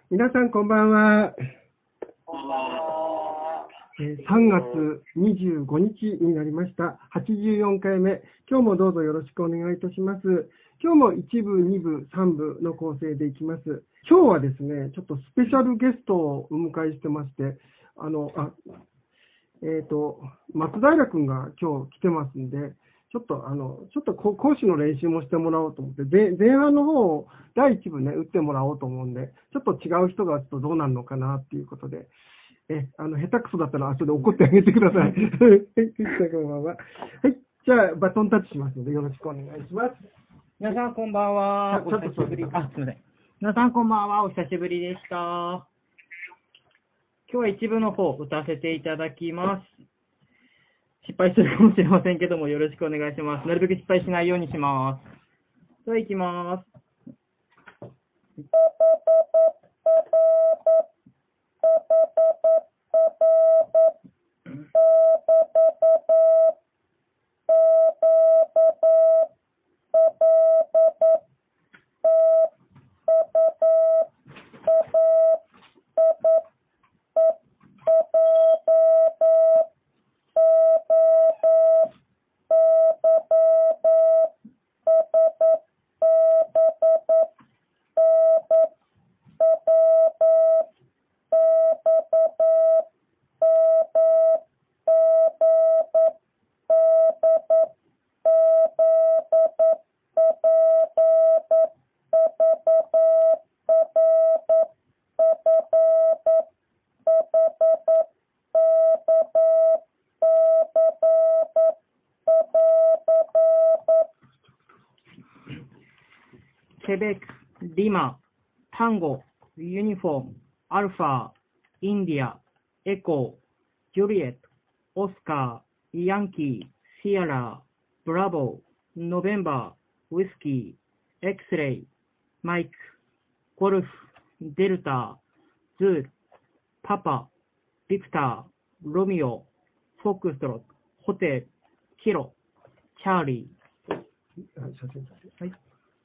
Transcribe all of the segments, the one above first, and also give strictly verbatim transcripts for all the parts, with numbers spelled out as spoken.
皆さんこんばんは。 こんばんは。 さんがつにじゅうごにちになりました。はちじゅうよんかいめ。今日もどうぞよろしくお願いいたします。今日もいちぶ、にぶ、さんぶの構成でいきます。今日はですね、ちょっとスペシャルゲストをお迎えしてまして、あの、あ、えっと、松平くんが今日来てますんで、ちょっとあの、ちょっと講師の練習もしてもらおうと思って、で前半の方をだいいちぶね、打ってもらおうと思うんで、ちょっと違う人が打つとどうなるのかなっていうことで、え、あの、下手くそだったら後で怒ってあげてください。はい、こんばんは。はい、じゃあバトンタッチしますのでよろしくお願いします。 皆さんこんばんは。お久しぶり。あ、すみません。皆さんこんばんは。お久しぶりでした。今日は一部の方打たせていただきます。失敗するかもしれませんけどもよろしくお願いします。なるべく失敗しないようにします。では行きます。ケベック、リマ、タンゴ、ユニフォーム、アルファ、インディア、エコー、ジュリエット、オスカー、ヤンキー、シアラ、ブラボー、ノベンバー、ウィスキー、エクスレイ、マイク、ゴルフ、デルタ、ズール、パパ、ビクター、ロミオ、フォックストロット、ホテル、キロ、チャーリー。はい。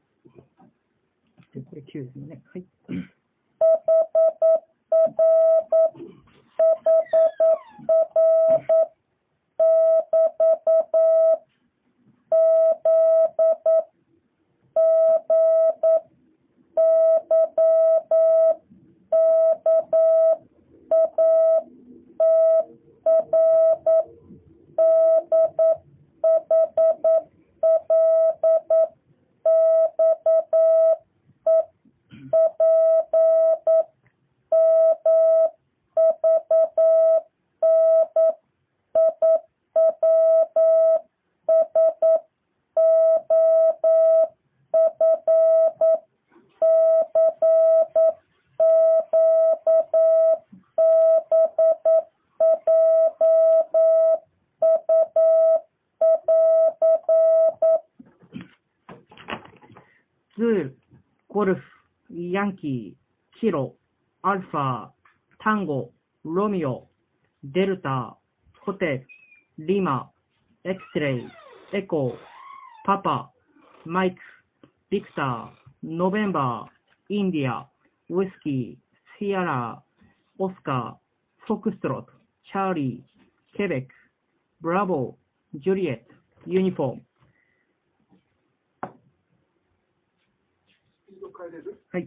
これきゅうですね。はい。ズール、ゴルフ、ヤンキー、キロ、アルファ、タンゴ、ロミオ、デルタ、ホテル、リマ、エクスレイ、エコー、パパ、マイク、ビクター、ノベンバー、インディア、ウィスキー、シアラ、オスカー、フォックストロット、チャーリー、ケベック、ブラボー、ジュリエット、ユニフォーム。はい。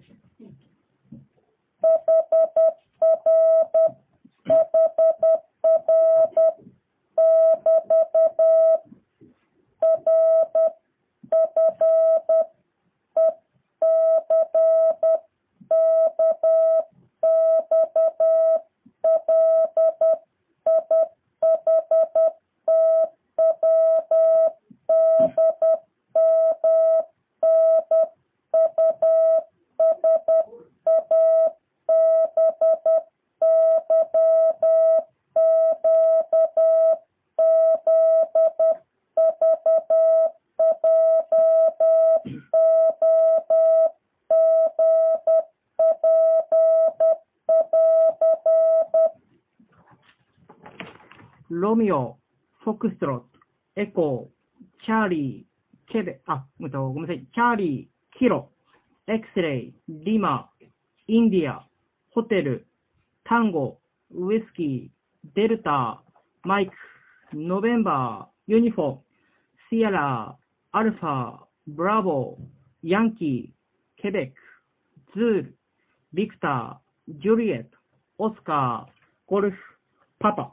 ロミオ、フォックストロット、エコー、チャーリー、ケベ、あ、ごめんなさい、チャーリー、キロ、エクスレイ、リマ、インディア、 ホテル、タンゴ、ウイスキー、デルタ、マイク、ノベンバー、ユニフォーム、シアラ、アルファ、ブラボー、ヤンキー、ケベック、ズール、ビクター、ジュリエット、オスカー、ゴルフ、パパ。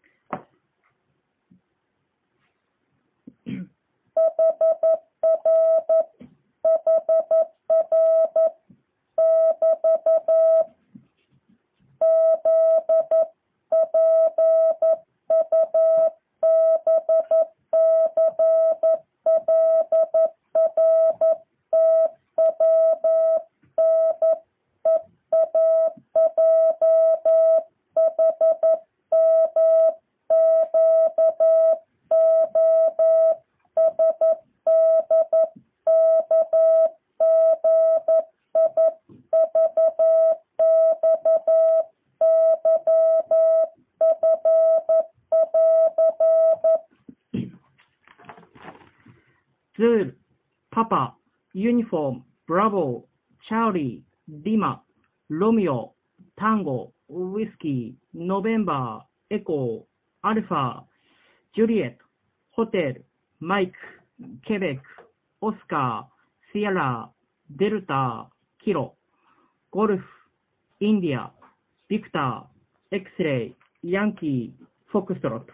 ズール、パパ、ユニフォーム、ブラボー、チャーリー、リマ、ロミオ、タンゴ、ウイスキー、ノベンバー、エコー、アルファ、ジュリエット、ホテル、マイク、ケベック、オスカー、シアラ、デルタ、キロ、ゴルフ、インディア、ビクター、エクスレイ、ヤンキー、フォックストロット。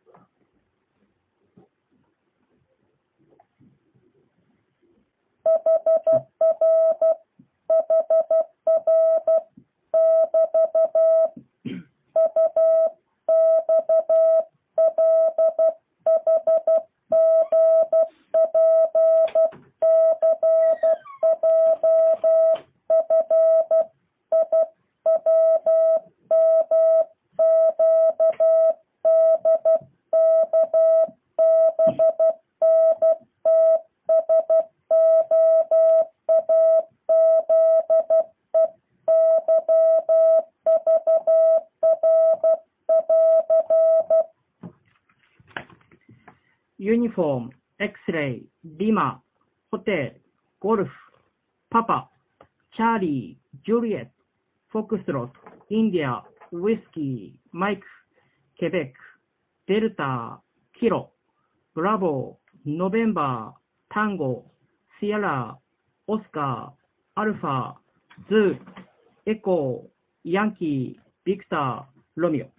ユニフォーム、X-ray、リマ、ホテル、ゴルフ、パパ、チャーリー、ジュリエット、フォックストロット、インディア、ウイスキー、マイク、ケベック、デルタ、キロ、ブラボー、ノベンバー、タンゴ、シアラ、オスカー、アルファ、ズー、エコー、ヤンキー、ビクター、ロミオ。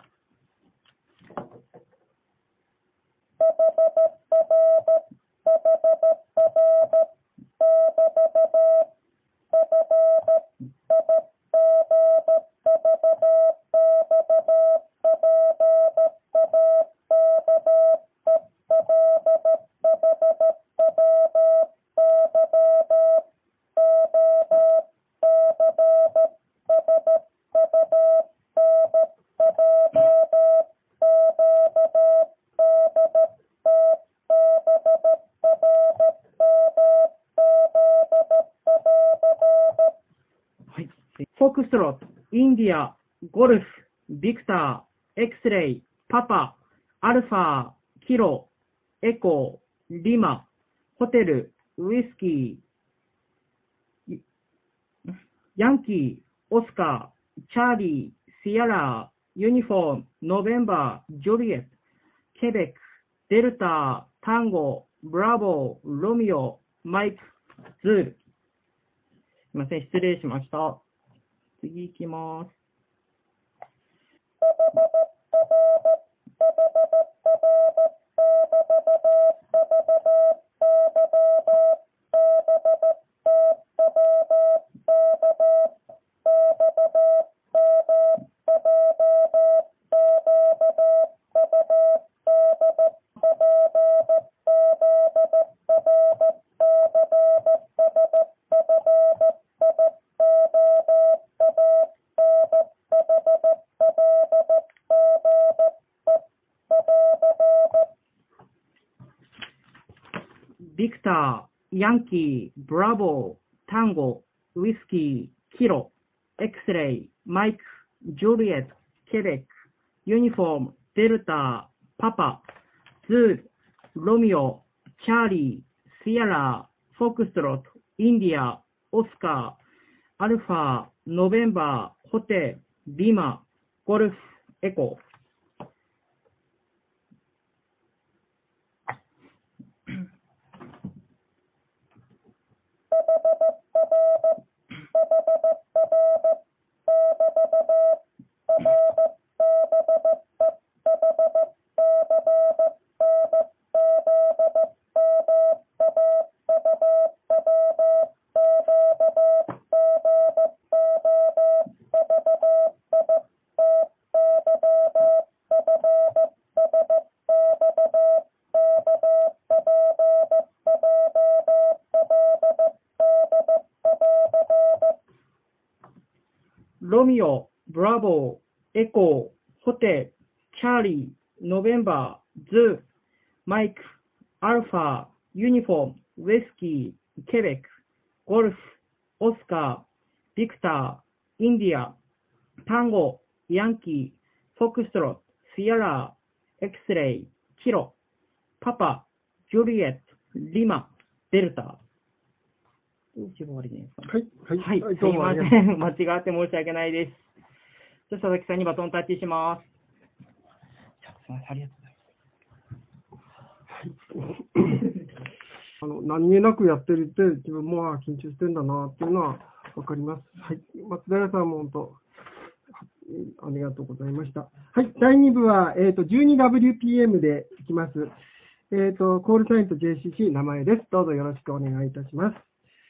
フォックストロット、インディア、ゴルフ、ビクター、エクスレイ、パパ、アルファ、キロ、エコー、リマ、ホテル、ウイスキー、ヤンキー、オスカー、チャーリー、シアラ、ユニフォーム、ノベンバー、ジュリエット、ケベック、デルタ、タンゴ、ブラボー、ロミオ、マイク、ズール。すみません、失礼しました。次行きます。ビクター、ヤンキー、ブラボー、タンゴ、ウイスキー、キロ、エクスレイ、マイク、ジュリエット、ケベック、ユニフォーム、デルタ、パパ、ズール、ロミオ、チャーリー、シアラ、フォックストロット、インディア、オスカー、アルファ、ノベンバー、 ホテル、リマ、ゴルフ、エコー。ロミオ、ブラボー、エコー、ホテル、チャーリー、ノベンバー、ズー、マイク、アルファ、ユニフォーム、ウェスキー、ケベック、ゴルフ、オスカー、ビクター、インディア、タンゴ、ヤンキー、フォックストロット、シアラー、エクスレイ、キロ、パパ、ジュリエット、リマ、デルタ。一番終わりでいいですかね。 はい。 はい。 はい。 すいません。間違って申し訳ないです。じゃあ、佐々木さんにバトンタッチします。じゃあ、すいません。ありがとうございます。 あの何気なくやってるって自分も緊張してんだなっていうのはわかります。はい。松平さんも本当ありがとうございました。はい。だいに部は、えっと、じゅうにダブリューピーエム でいきます。えっと、コールサインと ジェイシーシー 名前です。どうぞよろしくお願いいたします。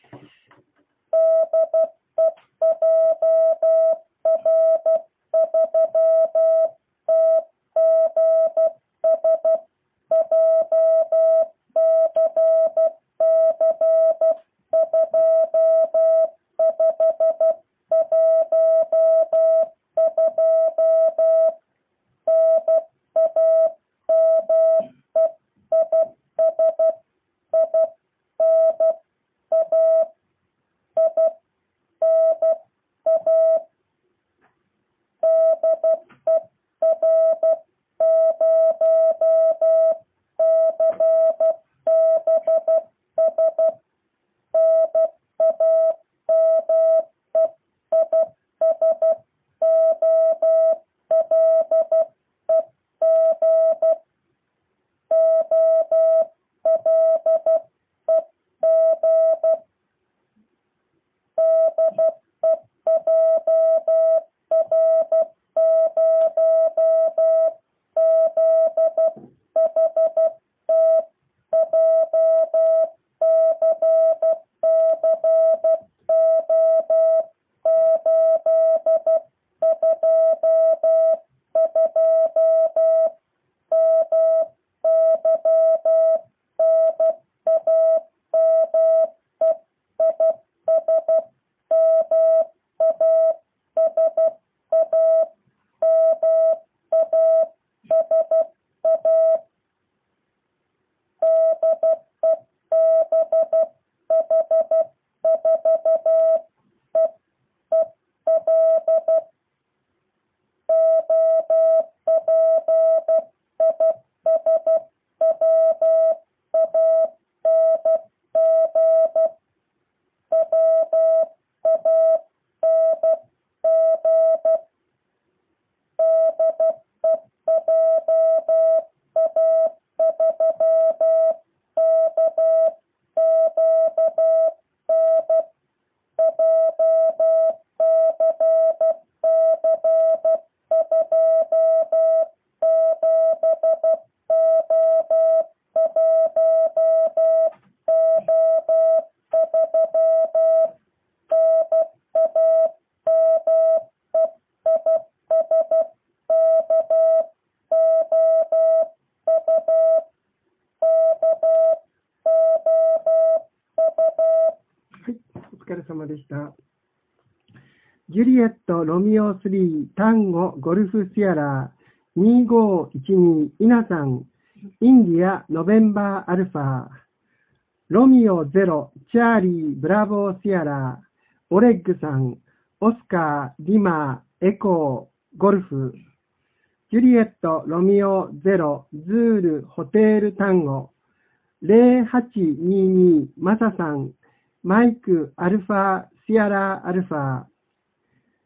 お疲れ様でした。ジュリエット、ロミオスリー、タンゴ、ゴルフシアラー、にごいちに、イナさん、インディア、ノベンバーアルファ、ロミオゼロ、チャーリー、ブラボーシアラー、オレッグさん、オスカー、リマー、エコー、ゴルフ、ジュリエット、ロミオゼロ、ズール、ホテルタンゴ、ゼロはちにに、マサさん、マイク、アルファ、シアラ、アルファ、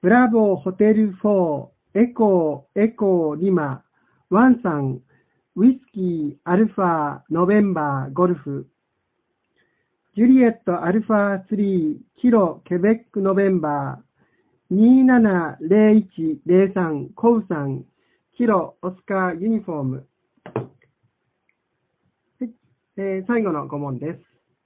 ブラボーホテルフォー、エコー、エコー、リマ、ワンさん、ウィスキー、アルファ、ノベンバー、ゴルフ。ジュリエット、アルファスリー、キロ、ケベック、ノベンバー、にーななゼロいちゼロさん、コウさん、キロ、オスカー、ユニフォーム。はい、えー、最後のご問です。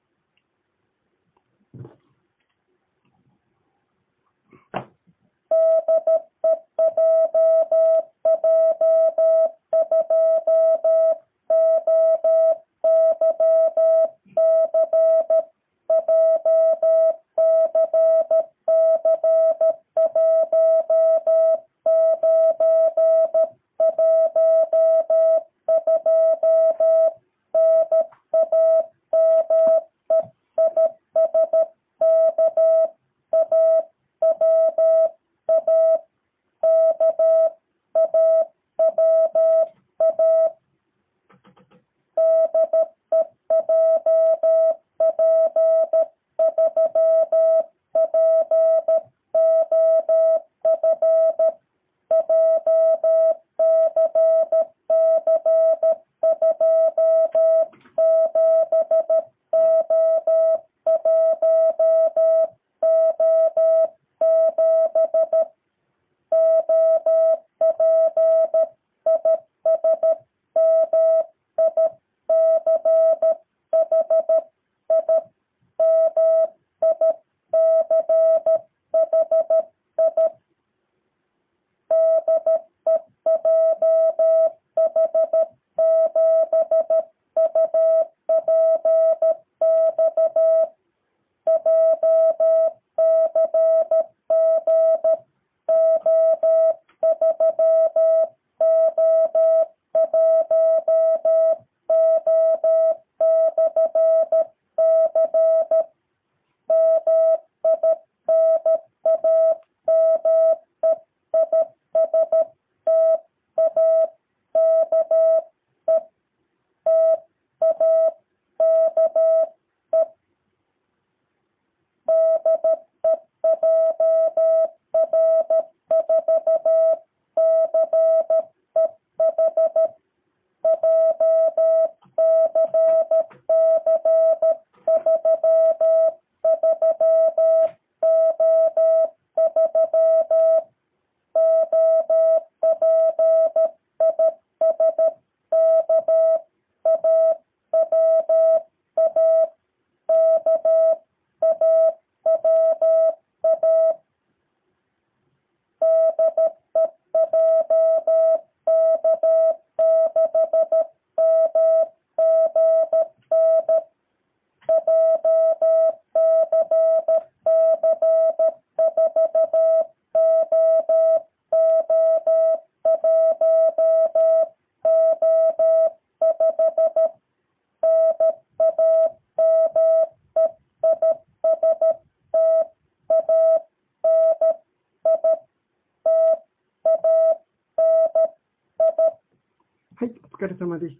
はい、お疲れ様でした。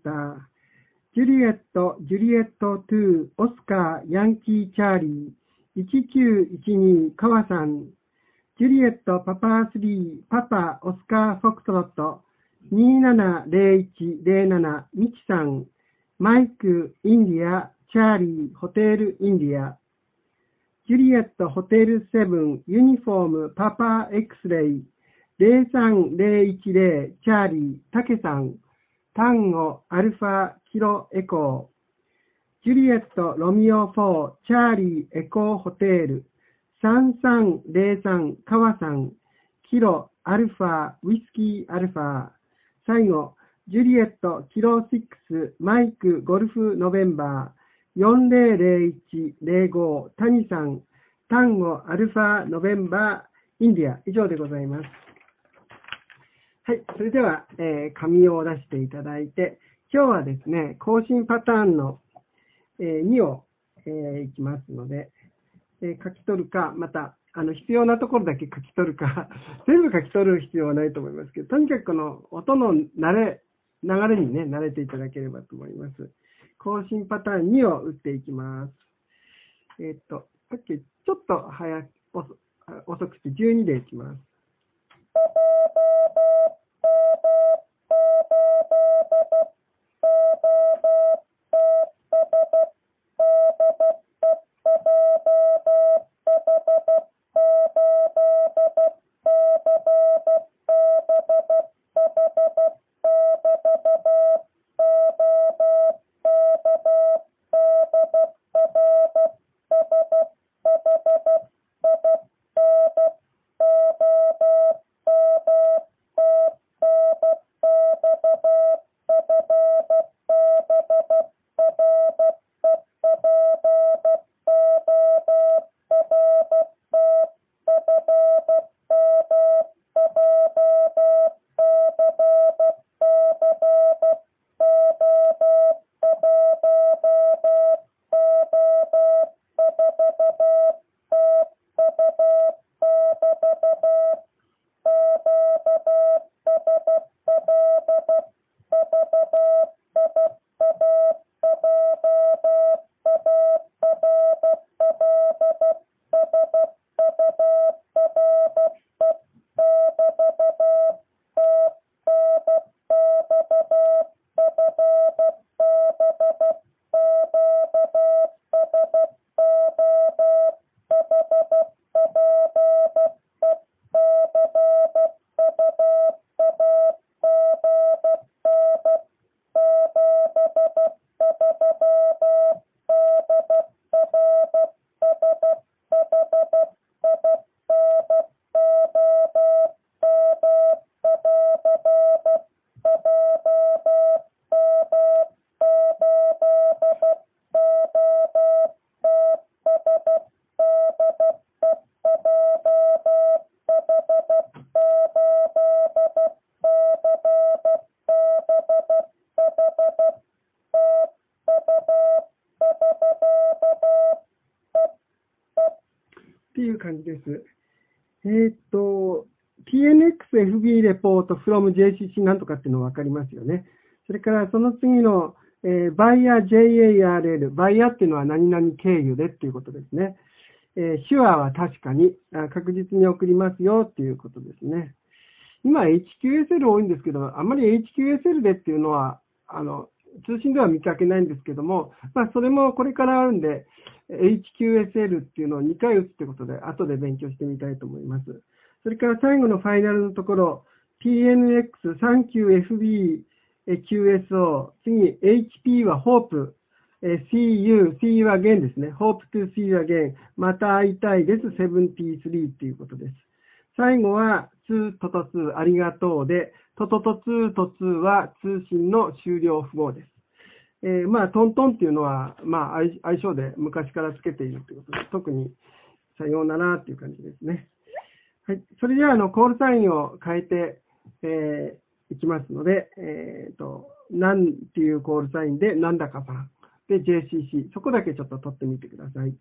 ジュリエット、ジュリエットに、オスカー、ヤンキー、チャーリー、いちきゅういちに、カワさん、ジュリエット、パパスリー、パパ、オスカー、フォクトロット、にーななゼロいちゼロなな、ミキさん、マイク、インディア、チャーリー、ホテル、インディア、ジュリエット、ホテルセブン、ユニフォーム、パパ、エクスレイ、ゼロさんゼロいちゼロ、チャーリー、タケさん、タンゴ、アルファ、キロ、エコー。ジュリエット、ロミオフォー、チャーリー、エコー、ホテル。さんさんゼロさん、カワさん、キロ、アルファ、ウィスキー、アルファ。最後、ジュリエット、キロろく、マイク、ゴルフ、ノベンバー。よんゼロゼロいちゼロご、タニさん、タンゴ、アルファ、ノベンバー、インディア。以上でございます。はい。それでは、えー、紙を出していただいて、今日はですね、更新パターンの、えー、にを、えー、いきますので、えー、書き取るか、また、あの、必要なところだけ書き取るか、全部書き取る必要はないと思いますけど、とにかくこの音の慣れ、流れにね、慣れていただければと思います。更新パターンにを打っていきます。えー、っと、さっきちょっと早く、 遅口じゅうにでいきます。っていう感じです。えーっと、ティーエヌエックスエフビー レポート from ジェイシーシー なんとかっていうの分かりますよね。それからその次の、えー、バイヤー ジェイエーアールエル、バイヤーっていうのは何々経由でっていうことですね。えー、手話は確かに確実に送りますよっていうことですね。今 エイチキューエスエル 多いんですけど、あんまり エイチキューエスエル でっていうのは、あの、通信では見かけないんですけども、まあ、それもこれからあるんで、エイチキューエスエル っていうのをにかい打つってことで、後で勉強してみたいと思います。それから最後のファイナルのところ、ティーエヌエックス、サンキューエフビーキューエスオー、次 エイチピー は Hope、See you, see you again ですね。Hope to see you again。また会いたいです。ななじゅうさんっていうことです。最後は、ツートトツーありがとうで、トトトツートツーは通信の終了符号です。えー、まあ、トントンっていうのは、まあ、相性で昔からつけているということで、特にさようならっていう感じですね。はい。それでは、あの、コールサインを変えて、えー、いきますので、えっと、なんっていうコールサインで、なんだかさん。で、ジェイシーシー。そこだけちょっと取ってみてください。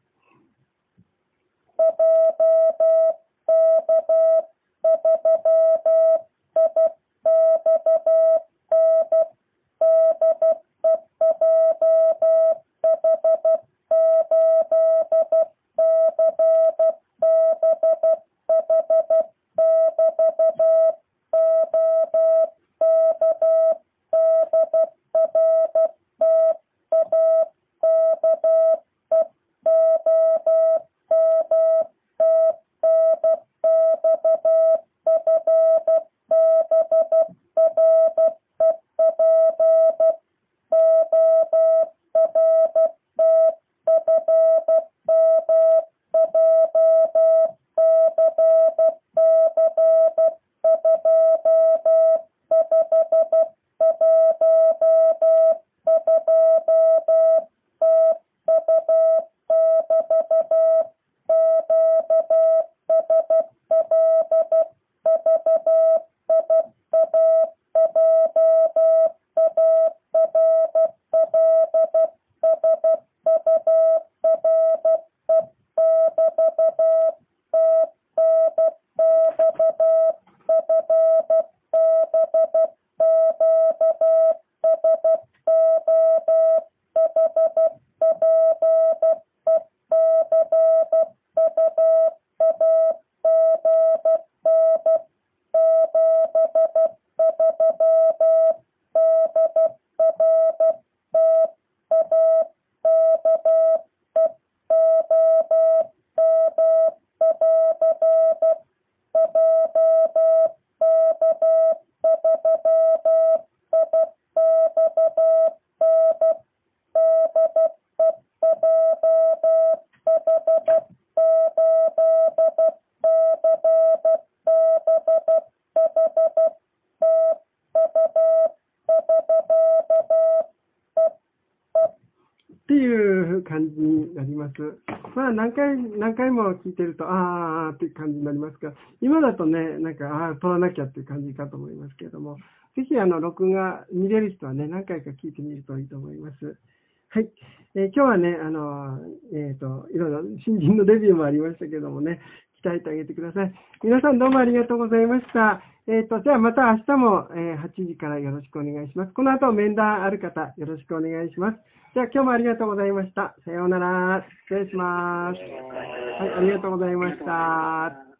ます。まあ、何回、何回も聞いてると、あーあーっていう感じになりますが、今だとね、なんか、ああ、撮らなきゃっていう感じかと思いますけれども、ぜひ、あの、録画見れる人はね、何回か聞いてみるといいと思います。はい。えー今日はね、あの、えっと、いろいろ新人のデビューもありましたけどもね、鍛えてあげてください。皆さんどうもありがとうございました。えっと、じゃあまた明日も、えーはちじからよろしくお願いします。この後面談ある方、よろしくお願いします。じゃあ今日もありがとうございました。さようなら。失礼します。はい、ありがとうございました。